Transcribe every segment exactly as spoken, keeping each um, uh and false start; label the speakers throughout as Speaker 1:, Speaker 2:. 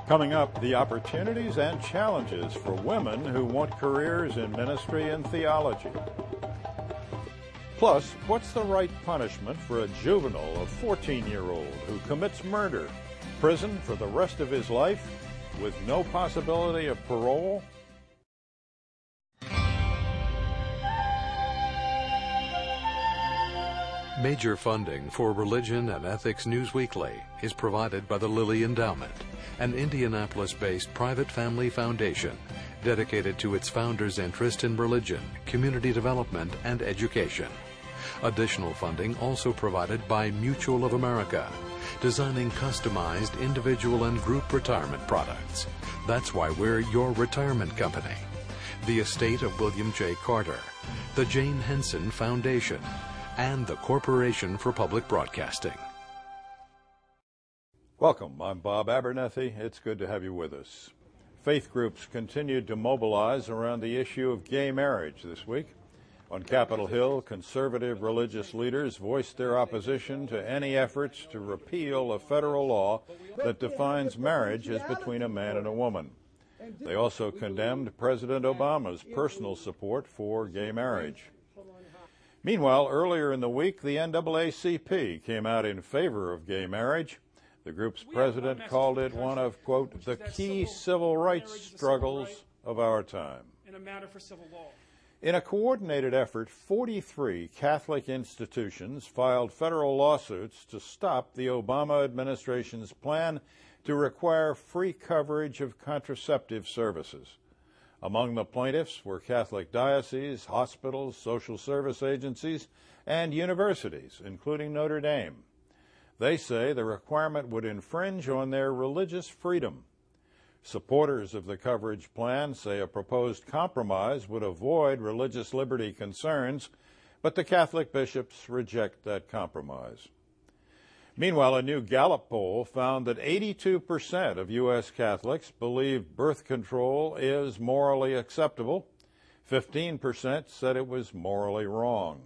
Speaker 1: Coming up, the opportunities and challenges for women who want careers in ministry and theology. Plus, what's the right punishment for a juvenile, a fourteen-year-old who commits murder? Prison for the rest of his life with no possibility of parole?
Speaker 2: Major funding for Religion and Ethics News Weekly is provided by the Lilly Endowment, an Indianapolis-based private family foundation dedicated to its founders' interest in religion, community development, and education. Additional funding also provided by Mutual of America, designing customized individual and group retirement products. That's why we're your retirement company. The estate of William J. Carter, the Jane Henson Foundation, and the Corporation for Public Broadcasting.
Speaker 1: Welcome. I'm Bob Abernethy. It's good to have you with us. Faith groups continued to mobilize around the issue of gay marriage this week. On Capitol Hill, conservative religious leaders voiced their opposition to any efforts to repeal a federal law that defines marriage as between a man and a woman. They also condemned President Obama's personal support for gay marriage. Meanwhile, earlier in the week, the N double A C P came out in favor of gay marriage. The group's president called it one of, quote, the key civil rights struggles of our time.
Speaker 3: In a matter for civil law.
Speaker 1: In a coordinated effort, forty-three Catholic institutions filed federal lawsuits to stop the Obama administration's plan to require free coverage of contraceptive services. Among the plaintiffs were Catholic dioceses, hospitals, social service agencies, and universities, including Notre Dame. They say the requirement would infringe on their religious freedom. Supporters of the coverage plan say a proposed compromise would avoid religious liberty concerns, but the Catholic bishops reject that compromise. Meanwhile, a new Gallup poll found that eighty-two percent of U S Catholics believe birth control is morally acceptable. fifteen percent said it was morally wrong.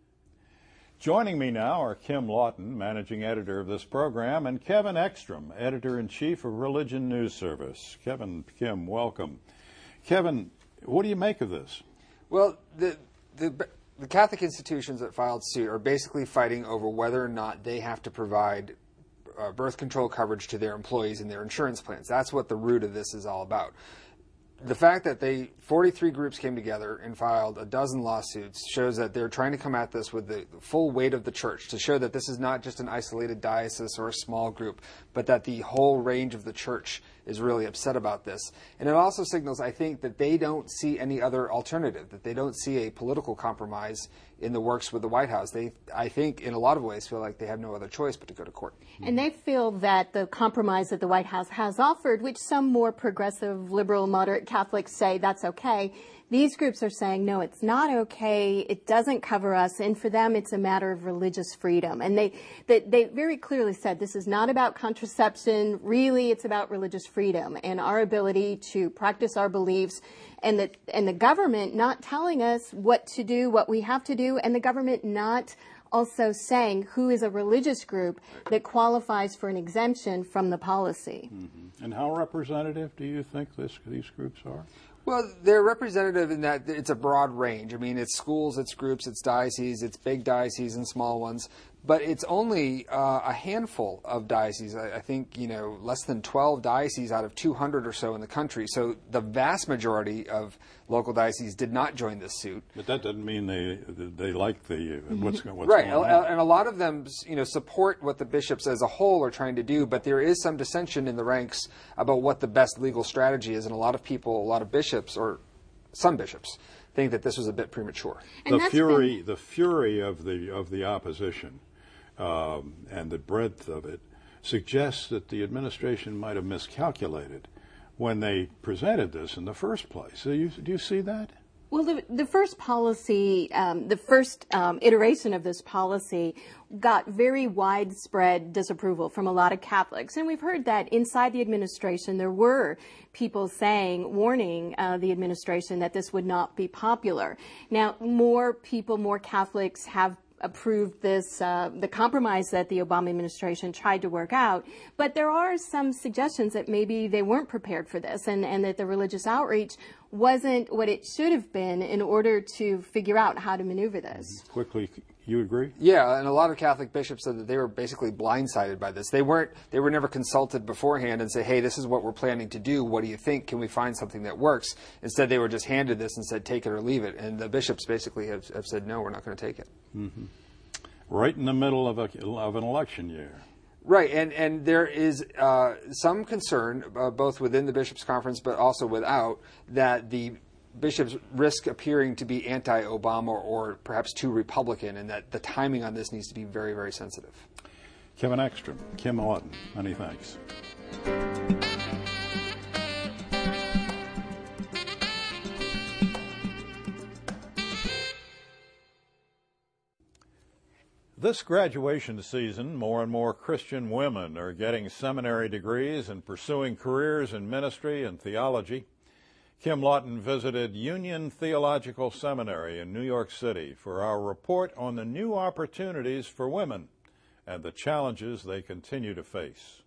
Speaker 1: Joining me now are Kim Lawton, managing editor of this program, and Kevin Ekstrom, editor-in-chief of Religion News Service. Kevin, Kim, welcome. Kevin, what do you make of this?
Speaker 4: Well, the the The Catholic institutions that filed suit are basically fighting over whether or not they have to provide uh, birth control coverage to their employees in their insurance plans. That's what the root of this is all about. The fact that they forty-three groups came together and filed a dozen lawsuits shows that they're trying to come at this with the full weight of the church, to show that this is not just an isolated diocese or a small group, but that the whole range of the church is really upset about this. And it also signals, I think, that they don't see any other alternative, that they don't see a political compromise in the works with the White House. They, I think, in a lot of ways, feel like they have no other choice but to go to court.
Speaker 5: And they feel that the compromise that the White House has offered, which some more progressive, liberal, moderate Catholics say that's okay, these groups are saying, no, it's not okay, it doesn't cover us, and for them it's a matter of religious freedom. And they, they, they very clearly said this is not about contraception, really it's about religious freedom and our ability to practice our beliefs, and the, and the government not telling us what to do, what we have to do, and the government not also saying who is a religious group that qualifies for an exemption from the policy.
Speaker 1: Mm-hmm. And how representative do you think this, these groups are?
Speaker 4: Well, they're representative in that it's a broad range. I mean, it's schools, it's groups, it's dioceses, it's big dioceses and small ones. But it's only uh, a handful of dioceses. I, I think, you know, less than twelve dioceses out of two hundred or so in the country. So the vast majority of local dioceses did not join this suit.
Speaker 1: But that doesn't mean they they like the uh, what's, what's
Speaker 4: right.
Speaker 1: going on.
Speaker 4: And a lot of them, you know, support what the bishops as a whole are trying to do. But there is some dissension in the ranks about what the best legal strategy is. And a lot of people, a lot of bishops, or some bishops, think that this was a bit premature.
Speaker 1: And the fury, been... the fury of the of the opposition. Um, and the breadth of it suggests that the administration might have miscalculated when they presented this in the first place. So you, do you see that?
Speaker 5: Well, the, the first policy, um, the first um, iteration of this policy got very widespread disapproval from a lot of Catholics. And we've heard that inside the administration there were people saying, warning uh, the administration that this would not be popular. Now, more people, more Catholics have approved this, uh, the compromise that the Obama administration tried to work out. But there are some suggestions that maybe they weren't prepared for this, and, and that the religious outreach wasn't what it should have been in order to figure out how to maneuver this.
Speaker 1: Quickly, you agree?
Speaker 4: Yeah, and a lot of Catholic bishops said that they were basically blindsided by this. They weren't, they were never consulted beforehand and say, hey, this is what we're planning to do. What do you think? Can we find something that works? Instead, they were just handed this and said, take it or leave it. And the bishops basically have, have said, no, we're not going to take it.
Speaker 1: Mm-hmm. Right in the middle of, a, of an election year.
Speaker 4: Right, and, and there is uh, some concern, uh, both within the Bishops' Conference but also without, that the bishops risk appearing to be anti-Obama or perhaps too Republican, and that the timing on this needs to be very, very sensitive.
Speaker 1: Kevin Ekstrom, Kim Lawton, many thanks. This graduation season, more and more Christian women are getting seminary degrees and pursuing careers in ministry and theology. Kim Lawton visited Union Theological Seminary in New York City for our report on the new opportunities for women and the challenges they continue to face.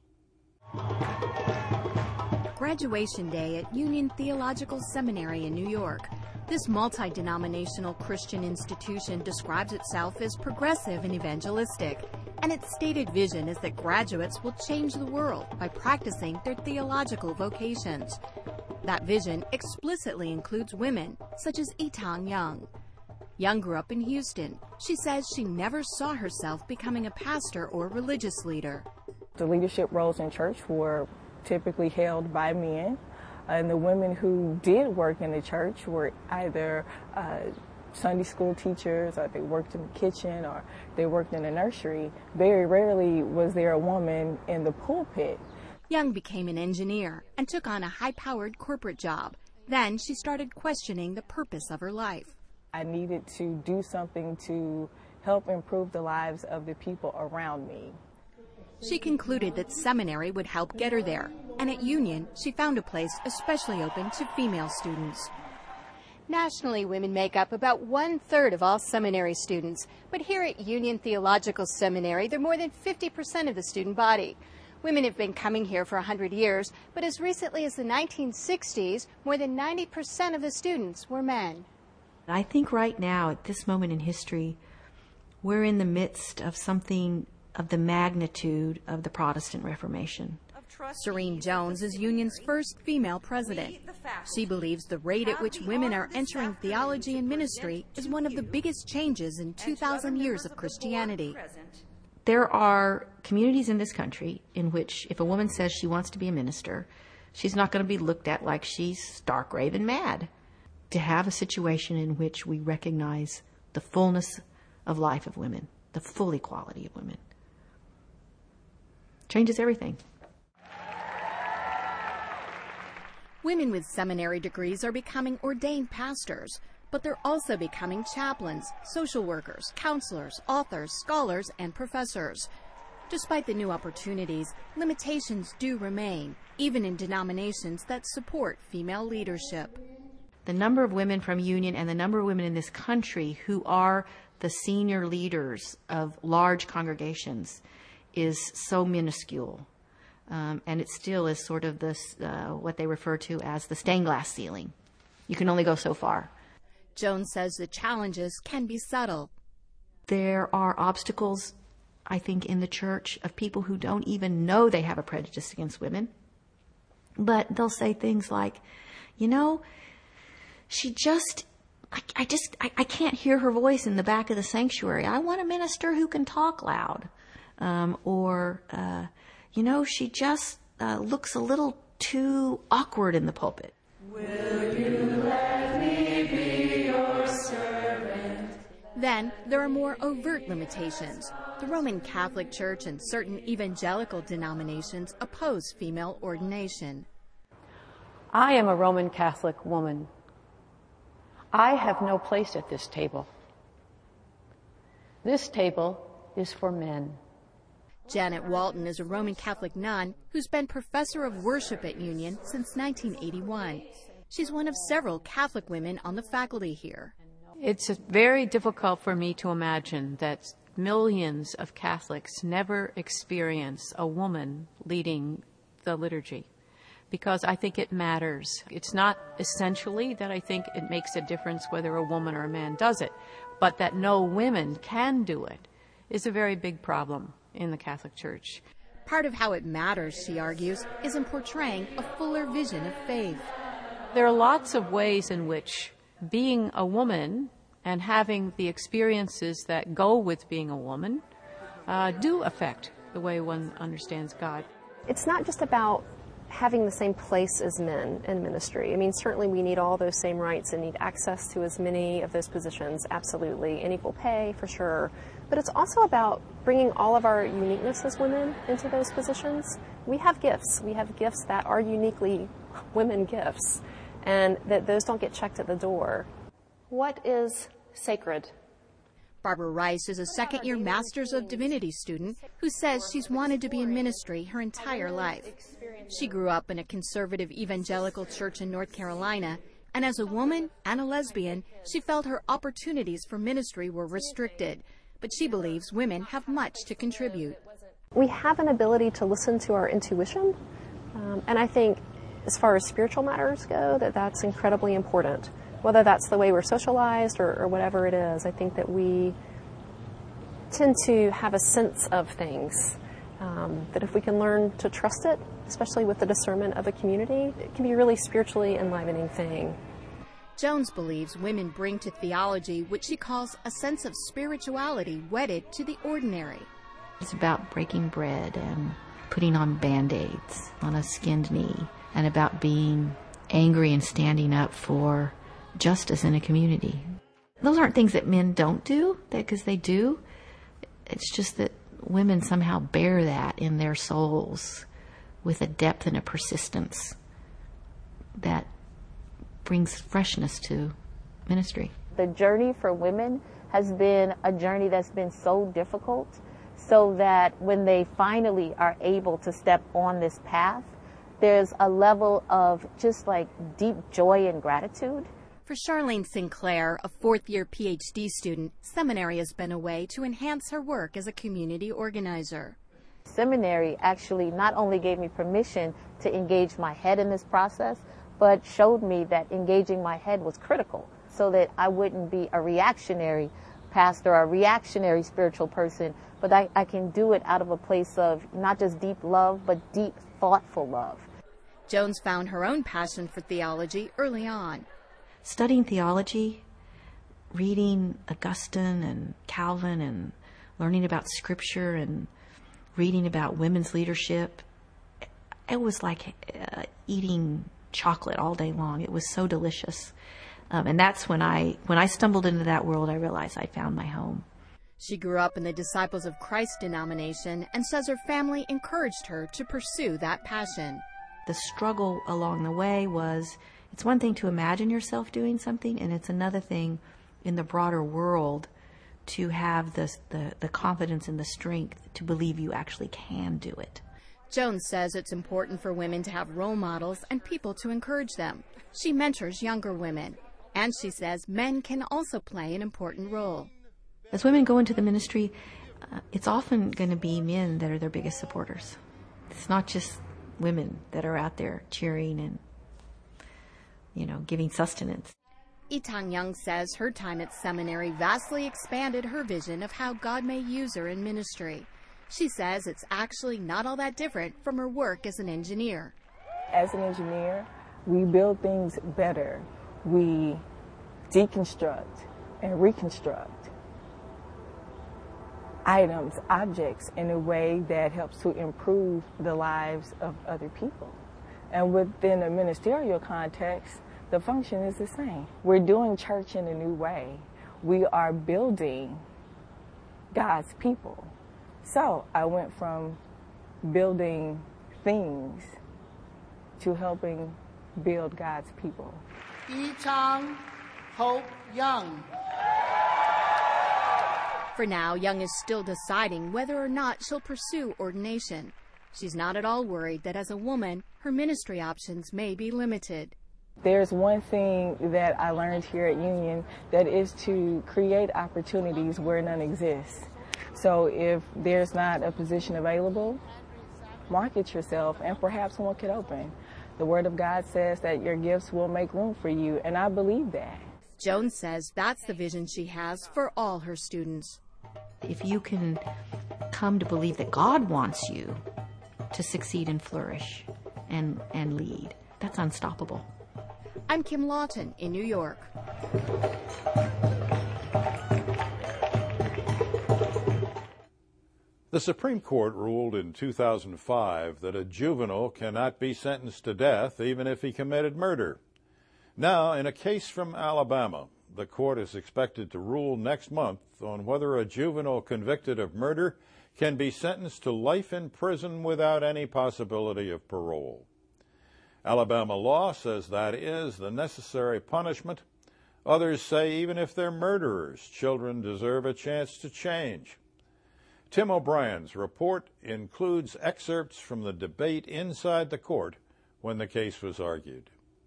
Speaker 3: Graduation day at Union Theological Seminary in New York. This multi-denominational Christian institution describes itself as progressive and evangelistic, and its stated vision is that graduates will change the world by practicing their theological vocations. That vision explicitly includes women, such as Itang Young. Young grew up in Houston. She says she never saw herself becoming a pastor or religious leader.
Speaker 6: The leadership roles in church were typically held by men. And the women who did work in the church were either uh, Sunday school teachers, or they worked in the kitchen, or they worked in the nursery. Very rarely was there a woman in the pulpit.
Speaker 3: Young became an engineer and took on a high-powered corporate job. Then she started questioning the purpose of her life.
Speaker 6: I needed to do something to help improve the lives of the people around me.
Speaker 3: She concluded that seminary would help get her there, and at Union, she found a place especially open to female students.
Speaker 5: Nationally, women make up about one-third of all seminary students, but here at Union Theological Seminary, they're more than fifty percent of the student body. Women have been coming here for one hundred years, but as recently as the nineteen sixties, more than ninety percent of the students were men.
Speaker 7: I think right now, at this moment in history, we're in the midst of something of the magnitude of the Protestant Reformation.
Speaker 3: Serene Jones is Union's first female president. She believes the rate at which women are entering theology and ministry is one of the biggest changes in two thousand years of Christianity.
Speaker 7: There are communities in this country in which if a woman says she wants to be a minister, she's not going to be looked at like she's stark raving mad. To have a situation in which we recognize the fullness of life of women, the full equality of women, changes everything.
Speaker 3: Women with seminary degrees are becoming ordained pastors, but they're also becoming chaplains, social workers, counselors, authors, scholars, and professors. Despite the new opportunities, limitations do remain, even in denominations that support female leadership.
Speaker 7: The number of women from Union and the number of women in this country who are the senior leaders of large congregations is so minuscule. Um, and it still is sort of this, uh, what they refer to as the stained glass ceiling. You can only go so far.
Speaker 3: Jones says the challenges can be subtle.
Speaker 7: There are obstacles, I think, in the church of people who don't even know they have a prejudice against women. But they'll say things like, you know, she just, I, I just, I, I can't hear her voice in the back of the sanctuary. I want a minister who can talk loud. Um, or, uh, you know, she just uh, looks a little too awkward in the pulpit.
Speaker 3: Will you let me be your servant? Then there are more overt limitations. The Roman Catholic Church and certain evangelical denominations oppose female ordination.
Speaker 8: I am a Roman Catholic woman. I have no place at this table. This table is for men.
Speaker 3: Janet Walton is a Roman Catholic nun who's been professor of worship at Union since nineteen eighty-one. She's one of several Catholic women on the faculty here.
Speaker 8: It's very difficult for me to imagine that millions of Catholics never experience a woman leading the liturgy, because I think it matters. It's not essentially that I think it makes a difference whether a woman or a man does it, but that no women can do it is a very big problem in the Catholic Church.
Speaker 3: Part of how it matters, she argues, is in portraying a fuller vision of faith.
Speaker 8: There are lots of ways in which being a woman and having the experiences that go with being a woman uh, do affect the way one understands God.
Speaker 9: It's not just about having the same place as men in ministry. I mean, certainly we need all those same rights and need access to as many of those positions, absolutely, and equal pay for sure. But it's also about bringing all of our uniqueness as women into those positions. We have gifts. We have gifts that are uniquely women gifts, and that those don't get checked at the door. What is sacred?
Speaker 3: Barbara Rice is a second-year Master's of Divinity student who says she's wanted to be in ministry her entire life. She grew up in a conservative evangelical church in North Carolina, and as a woman and a lesbian, she felt her opportunities for ministry were restricted. But she believes women have much to contribute.
Speaker 9: We have an ability to listen to our intuition, um, and I think as far as spiritual matters go, that that's incredibly important. Whether that's the way we're socialized or, or whatever it is, I think that we tend to have a sense of things, um, that if we can learn to trust it, especially with the discernment of a community, it can be a really spiritually enlivening thing.
Speaker 3: Jones believes women bring to theology what she calls a sense of spirituality wedded to the ordinary.
Speaker 7: It's about breaking bread and putting on Band-Aids on a skinned knee, and about being angry and standing up for justice in a community. Those aren't things that men don't do, because they do. It's just that women somehow bear that in their souls with a depth and a persistence that brings freshness to ministry.
Speaker 10: The journey for women has been a journey that's been so difficult, so that when they finally are able to step on this path, there's a level of just like deep joy and gratitude.
Speaker 3: For Charlene Sinclair, a fourth-year P H D student, seminary has been a way to enhance her work as a community organizer.
Speaker 10: Seminary actually not only gave me permission to engage my head in this process, but showed me that engaging my head was critical, so that I wouldn't be a reactionary pastor or a reactionary spiritual person, but I, I can do it out of a place of not just deep love, but deep, thoughtful love.
Speaker 3: Jones found her own passion for theology early on.
Speaker 7: Studying theology, reading Augustine and Calvin and learning about Scripture and reading about women's leadership, it was like uh, eating chocolate all day long. It was so delicious. Um, and that's when I, when I stumbled into that world, I realized I found my home.
Speaker 3: She grew up in the Disciples of Christ denomination and says her family encouraged her to pursue that passion.
Speaker 7: The struggle along the way was, it's one thing to imagine yourself doing something, and it's another thing in the broader world to have the, the, the confidence and the strength to believe you actually can do it.
Speaker 3: Jones says it's important for women to have role models and people to encourage them. She mentors younger women, and she says men can also play an important role.
Speaker 7: As women go into the ministry, uh, it's often going to be men that are their biggest supporters. It's not just women that are out there cheering and, you know, giving sustenance.
Speaker 3: Itang Young says her time at seminary vastly expanded her vision of how God may use her in ministry. She says it's actually not all that different from her work as an engineer.
Speaker 6: As an engineer, we build things better. We deconstruct and reconstruct items, objects in a way that helps to improve the lives of other people. And within a ministerial context, the function is the same. We're doing church in a new way. We are building God's people. So I went from building things to helping build God's people.
Speaker 11: Itang Hope Young.
Speaker 3: For now, Young is still deciding whether or not she'll pursue ordination. She's not at all worried that as a woman, her ministry options may be limited.
Speaker 6: There's one thing that I learned here at Union, that is to create opportunities where none exist. So if there's not a position available, market yourself and perhaps one could open. The Word of God says that your gifts will make room for you, and I believe that.
Speaker 3: Jones says that's the vision she has for all her students.
Speaker 7: If you can come to believe that God wants you to succeed and flourish and, and lead, that's unstoppable.
Speaker 3: I'm Kim Lawton in New York.
Speaker 1: The Supreme Court ruled in two thousand five that a juvenile cannot be sentenced to death even if he committed murder. Now, in a case from Alabama, the court is expected to rule next month on whether a juvenile convicted of murder can be sentenced to life in prison without any possibility of parole. Alabama law says that is the necessary punishment. Others say even if they're murderers, children deserve a chance to change. Tim O'Brien's report includes excerpts from the debate inside the court when the case was argued.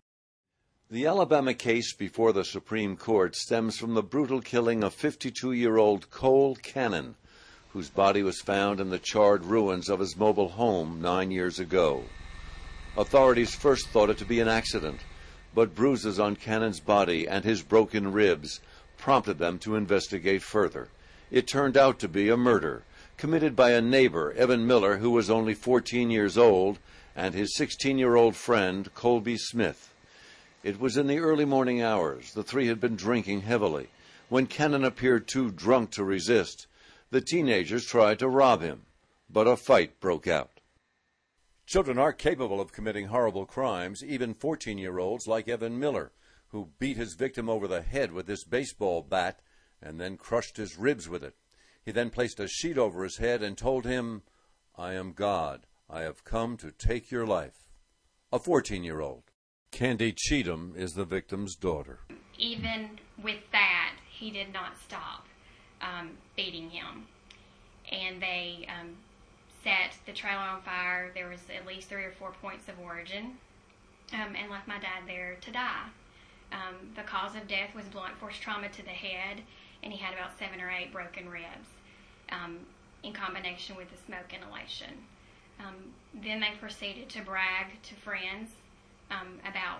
Speaker 12: The Alabama case before the Supreme Court stems from the brutal killing of fifty-two-year-old Cole Cannon, whose body was found in the charred ruins of his mobile home nine years ago. Authorities first thought it to be an accident, but bruises on Cannon's body and his broken ribs prompted them to investigate further. It turned out to be a murder committed by a neighbor, Evan Miller, who was only fourteen years old, and his sixteen-year-old friend, Colby Smith. It was in the early morning hours. The three had been drinking heavily. When Cannon appeared too drunk to resist, the teenagers tried to rob him, but a fight broke out. Children are capable of committing horrible crimes, even fourteen-year-olds like Evan Miller, who beat his victim over the head with this baseball bat and then crushed his ribs with it. He then placed a sheet over his head and told him, "I am God. I have come to take your life." A fourteen-year-old. Candy Cheatham is the victim's daughter.
Speaker 13: Even with that, he did not stop um, beating him. And they um, set the trailer on fire. There was at least three or four points of origin, um, and left my dad there to die. Um, the cause of death was blunt force trauma to the head, and he had about seven or eight broken ribs um, in combination with the smoke inhalation. Um, then they proceeded to brag to friends um, about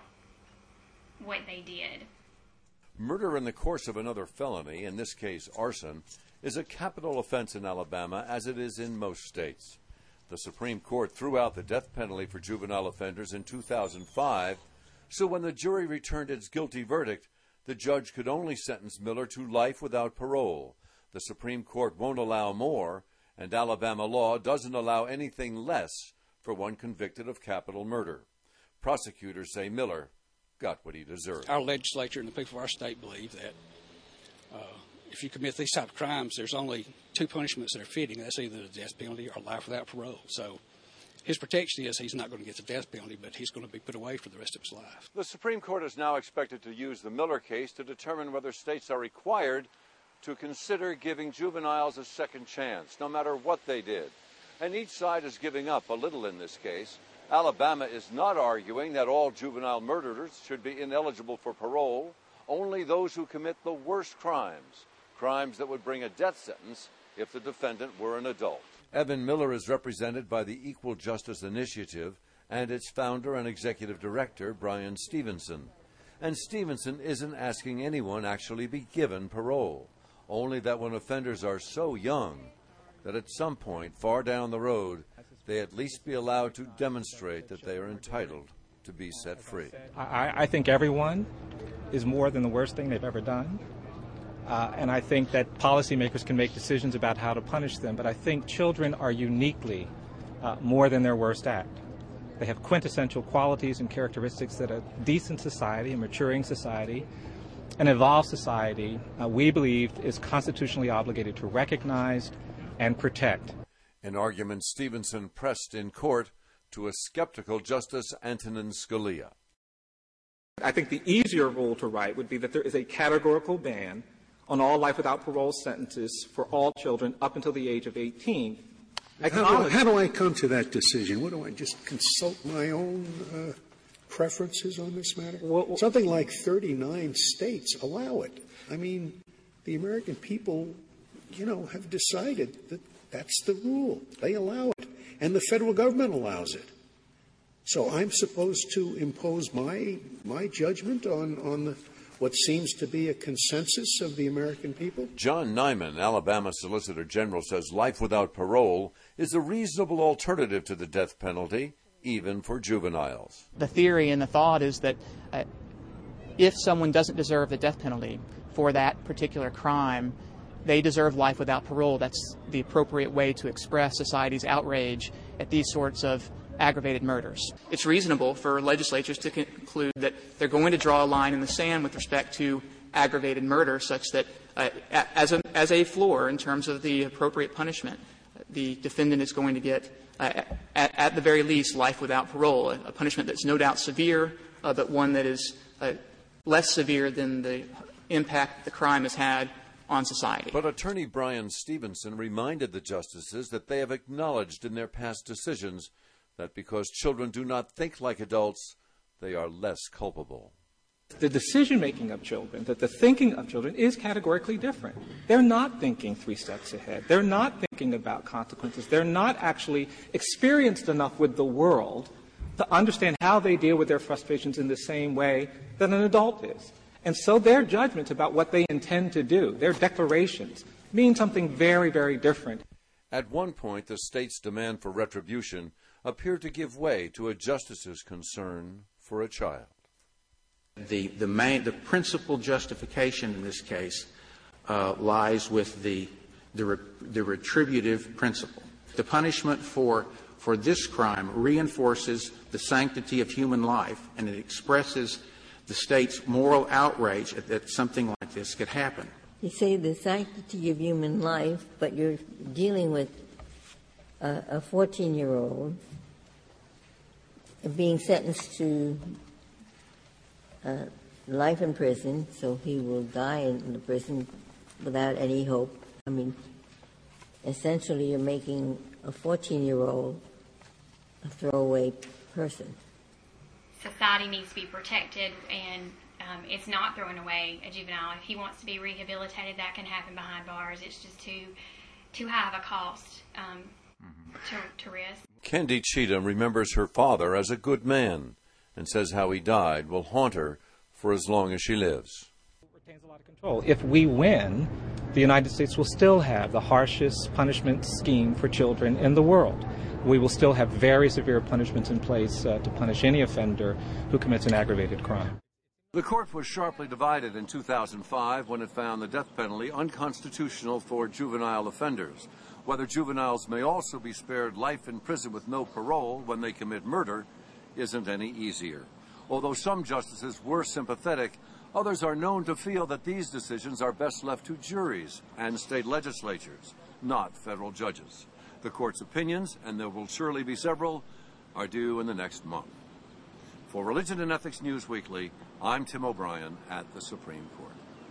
Speaker 13: what they did.
Speaker 12: Murder in the course of another felony, in this case arson, is a capital offense in Alabama, as it is in most states. The Supreme Court threw out the death penalty for juvenile offenders in two thousand five, so when the jury returned its guilty verdict, the judge could only sentence Miller to life without parole. The Supreme Court won't allow more, and Alabama law doesn't allow anything less for one convicted of capital murder. Prosecutors say Miller got what he deserved.
Speaker 14: Our legislature and the people of our state believe that uh, if you commit these type of crimes, there's only two punishments that are fitting. That's either the death penalty or life without parole. So his protection is he's not going to get the death penalty, but he's going to be put away for the rest of his life.
Speaker 12: The Supreme Court is now expected to use the Miller case to determine whether states are required to consider giving juveniles a second chance, no matter what they did. And each side is giving up a little in this case. Alabama is not arguing that all juvenile murderers should be ineligible for parole, only those who commit the worst crimes, crimes that would bring a death sentence if the defendant were an adult. Evan Miller is represented by the Equal Justice Initiative and its founder and executive director, Brian Stevenson. And Stevenson isn't asking anyone actually be given parole, only that when offenders are so young that at some point far down the road, they at least be allowed to demonstrate that they are entitled to be set free.
Speaker 15: I, I think everyone is more than the worst thing they've ever done. Uh, and I think that policymakers can make decisions about how to punish them. But I think children are uniquely uh, more than their worst act. They have quintessential qualities and characteristics that a decent society, a maturing society, an evolved society, uh, we believe is constitutionally obligated to recognize and protect.
Speaker 12: An argument Stevenson pressed in court to a skeptical Justice Antonin Scalia.
Speaker 15: I think the easier rule to write would be that there is a categorical ban on all life without parole sentences for all children up until the age of eighteen.
Speaker 16: How do, how do I come to that decision? What do I just consult my own uh, preferences on this matter? Well, something like thirty-nine states allow it. I mean, the American people, you know, have decided that that's the rule. They allow it. And the federal government allows it. So I'm supposed to impose my my judgment on, on the, what seems to be a consensus of the American people?
Speaker 12: John Nyman, Alabama Solicitor General, says life without parole is a reasonable alternative to the death penalty, even for juveniles.
Speaker 17: The theory and the thought is that uh, if someone doesn't deserve the death penalty for that particular crime, they deserve life without parole. That's the appropriate way to express society's outrage at these sorts of aggravated murders. It's reasonable for legislatures to conclude that they're going to draw a line in the sand with respect to aggravated murder, such that uh, as, a, as a floor in terms of the appropriate punishment, the defendant is going to get, uh, at, at the very least, life without parole, a, a punishment that's no doubt severe, uh, but one that is uh, less severe than the impact the crime has had on society.
Speaker 12: But Attorney Brian Stevenson reminded the justices that they have acknowledged in their past decisions that because children do not think like adults, they are less culpable.
Speaker 15: The decision-making of children, that the thinking of children is categorically different. They're not thinking three steps ahead. They're not thinking about consequences. They're not actually experienced enough with the world to understand how they deal with their frustrations in the same way that an adult is. And so their judgments about what they intend to do, their declarations, mean something very, very different.
Speaker 12: At one point, the state's demand for retribution appeared to give way to a justice's concern for a child.
Speaker 18: The, the, main, the principal justification in this case uh, lies with the, the, re, the retributive principle. The punishment for, for this crime reinforces the sanctity of human life, and it expresses the state's moral outrage that, that something like this could happen.
Speaker 19: You say the sanctity of human life, but you're dealing with a fourteen-year-old being sentenced to uh, life in prison, so he will die in the prison without any hope. I mean, essentially you're making a fourteen-year-old a throwaway person.
Speaker 13: Society needs to be protected, and um, it's not throwing away a juvenile. If he wants to be rehabilitated, that can happen behind bars. It's just too too high of a cost um, mm-hmm. to, to risk.
Speaker 12: Kendi Cheatham remembers her father as a good man and says how he died will haunt her for as long as she lives.
Speaker 15: If we win, the United States will still have the harshest punishment scheme for children in the world. We will still have very severe punishments in place uh, to punish any offender who commits an aggravated crime.
Speaker 12: The court was sharply divided in two thousand five when it found the death penalty unconstitutional for juvenile offenders. Whether juveniles may also be spared life in prison with no parole when they commit murder isn't any easier. Although some justices were sympathetic, others are known to feel that these decisions are best left to juries and state legislatures, not federal judges. The court's opinions, and there will surely be several, are due in the next month. For Religion and Ethics News Weekly, I'm Tim O'Brien at the Supreme Court.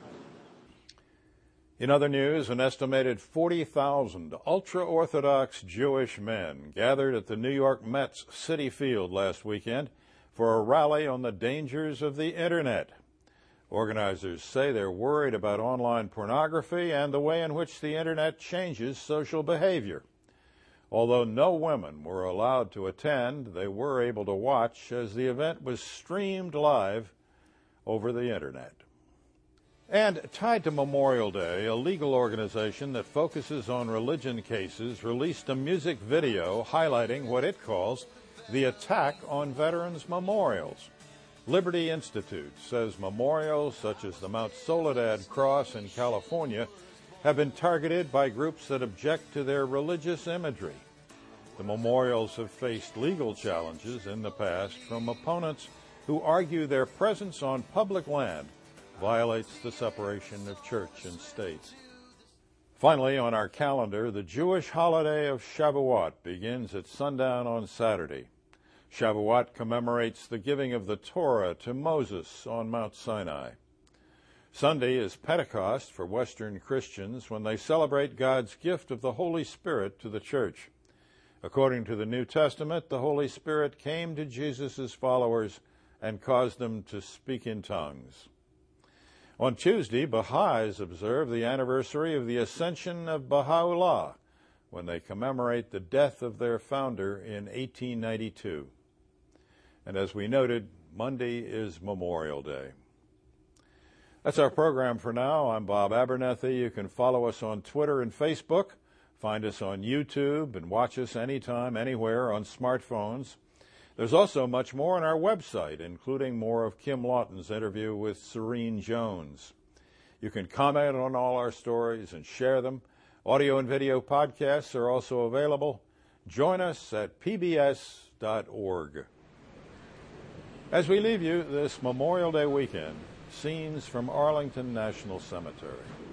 Speaker 1: In other news, an estimated forty thousand ultra-Orthodox Jewish men gathered at the New York Mets Citi Field last weekend for a rally on the dangers of the Internet. Organizers say they're worried about online pornography and the way in which the Internet changes social behavior. Although no women were allowed to attend, they were able to watch as the event was streamed live over the Internet. And tied to Memorial Day, a legal organization that focuses on religion cases released a music video highlighting what it calls the attack on veterans' memorials. Liberty Institute says memorials such as the Mount Soledad Cross in California have been targeted by groups that object to their religious imagery. The memorials have faced legal challenges in the past from opponents who argue their presence on public land violates the separation of church and state. Finally, on our calendar, the Jewish holiday of Shavuot begins at sundown on Saturday. Shavuot commemorates the giving of the Torah to Moses on Mount Sinai. Sunday is Pentecost for Western Christians when they celebrate God's gift of the Holy Spirit to the church. According to the New Testament, the Holy Spirit came to Jesus' followers and caused them to speak in tongues. On Tuesday, Baha'is observe the anniversary of the ascension of Baha'u'llah, when they commemorate the death of their founder in eighteen ninety-two. And as we noted, Monday is Memorial Day. That's our program for now. I'm Bob Abernethy. You can follow us on Twitter and Facebook, find us on YouTube, and watch us anytime, anywhere on smartphones. There's also much more on our website, including more of Kim Lawton's interview with Serene Jones. You can comment on all our stories and share them. Audio and video podcasts are also available. Join us at P B S dot org. As we leave you this Memorial Day weekend, scenes from Arlington National Cemetery.